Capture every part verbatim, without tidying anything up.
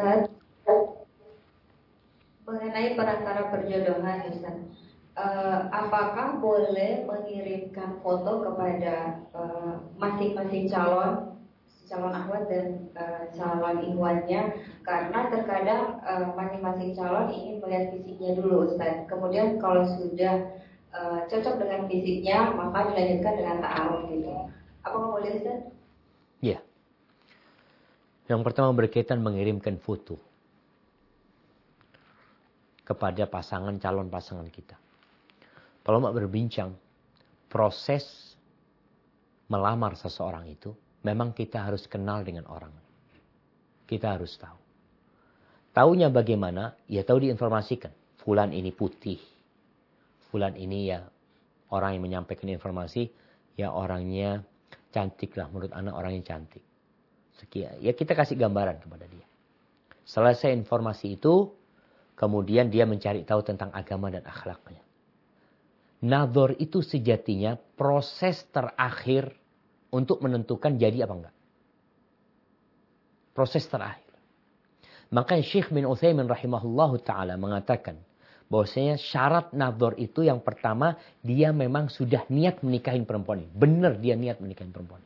Ustaz, mengenai perantara perjodohan, Ustaz, uh, apakah boleh mengirimkan foto kepada uh, masing-masing calon, calon akhwat dan uh, calon ikhwannya? Karena terkadang uh, masing-masing calon ingin melihat fisiknya dulu, Ustaz. Kemudian kalau sudah uh, cocok dengan fisiknya, maka dilanjutkan dengan ta'aruf gitu. Apakah boleh, Ustaz? Ya. Yang pertama berkaitan mengirimkan foto kepada pasangan, calon pasangan kita. Kalau mau berbincang, proses melamar seseorang itu, memang kita harus kenal dengan orang. Kita harus tahu. Taunya bagaimana? Ya tahu diinformasikan. Fulan ini putih. Fulan ini ya orang yang menyampaikan informasi, ya orangnya cantik lah. Menurut anak orangnya cantik. Sekian. Ya kita kasih gambaran kepada dia. Selesai informasi itu, kemudian dia mencari tahu tentang agama dan akhlaknya. Nadhor itu sejatinya proses terakhir untuk menentukan jadi apa enggak. Proses terakhir. Makanya Syekh bin Utsaimin rahimahullahu ta'ala mengatakan bahwasanya syarat nadhor itu yang pertama, dia memang sudah niat menikahin perempuan ini. Benar dia niat menikahin perempuan ini.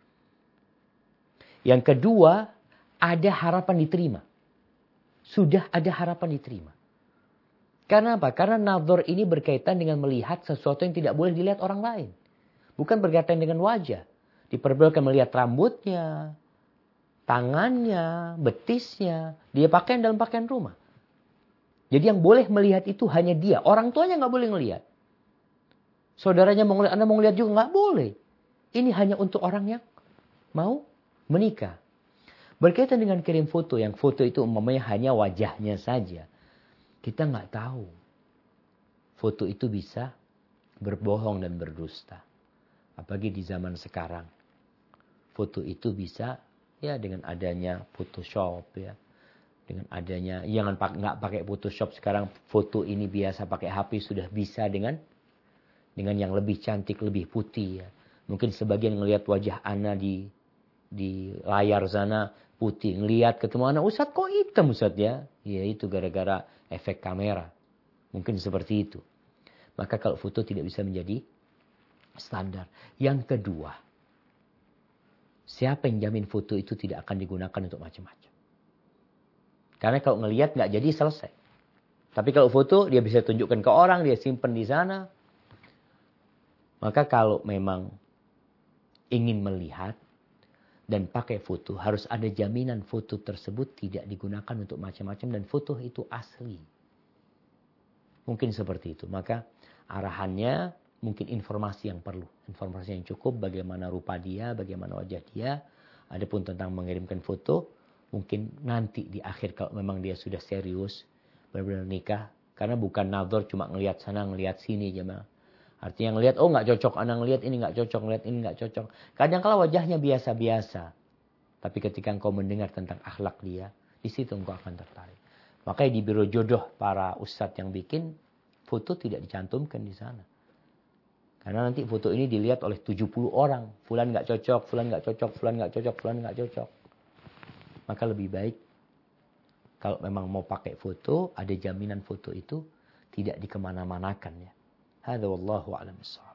Yang kedua, ada harapan diterima. Sudah ada harapan diterima. Karena apa? Karena nadhor ini berkaitan dengan melihat sesuatu yang tidak boleh dilihat orang lain. Bukan berkaitan dengan wajah. Diperbolehkan melihat rambutnya, tangannya, betisnya. Dia pakaian dalam pakaian rumah. Jadi yang boleh melihat itu hanya dia. Orang tuanya nggak boleh melihat. Saudaranya mau ngelihat, Anda mau ngelihat juga nggak boleh. Ini hanya untuk orang yang mau menikah. Berkaitan dengan kirim foto, yang foto itu umpamanya hanya wajahnya saja. Kita nggak tahu. Foto itu bisa berbohong dan berdusta. Apalagi di zaman sekarang. Foto itu bisa ya dengan adanya Photoshop ya. Dengan adanya, jangan pak, nggak pakai Photoshop sekarang, foto ini biasa pakai H P sudah bisa dengan dengan yang lebih cantik, lebih putih ya. Mungkin sebagian ngelihat wajah Ana di di layar sana putih, ngelihat ketemu Ana, Ustaz kok hitam Ustaz ya? Ya itu gara-gara efek kamera. Mungkin seperti itu. Maka kalau foto tidak bisa menjadi standar. Yang kedua, siapa yang jamin foto itu tidak akan digunakan untuk macam-macam? Karena kalau ngelihat nggak jadi selesai. Tapi kalau foto dia bisa tunjukkan ke orang, dia simpan di sana. Maka kalau memang ingin melihat dan pakai foto, harus ada jaminan foto tersebut tidak digunakan untuk macam-macam dan foto itu asli. Mungkin seperti itu. Maka arahannya mungkin informasi yang perlu. Informasi yang cukup bagaimana rupa dia, bagaimana wajah dia. Adapun tentang mengirimkan foto, mungkin nanti di akhir kalau memang dia sudah serius, benar-benar nikah. Karena bukan nadhor cuma ngelihat sana, ngelihat sini jemaah. Artinya ngelihat, oh nggak cocok, anak ngelihat ini nggak cocok, ngelihat ini nggak cocok. Kadang kala wajahnya biasa-biasa. Tapi ketika engkau mendengar tentang akhlak dia, di situ engkau akan tertarik. Makanya di biro jodoh para ustadz yang bikin, foto tidak dicantumkan di sana. Karena nanti foto ini dilihat oleh tujuh puluh orang. Fulan nggak cocok, fulan nggak cocok, fulan nggak cocok, fulan nggak cocok. Maka lebih baik, kalau memang mau pakai foto, ada jaminan foto itu tidak dikemana-manakan ya. Hadza wallahu a'lam bissawab.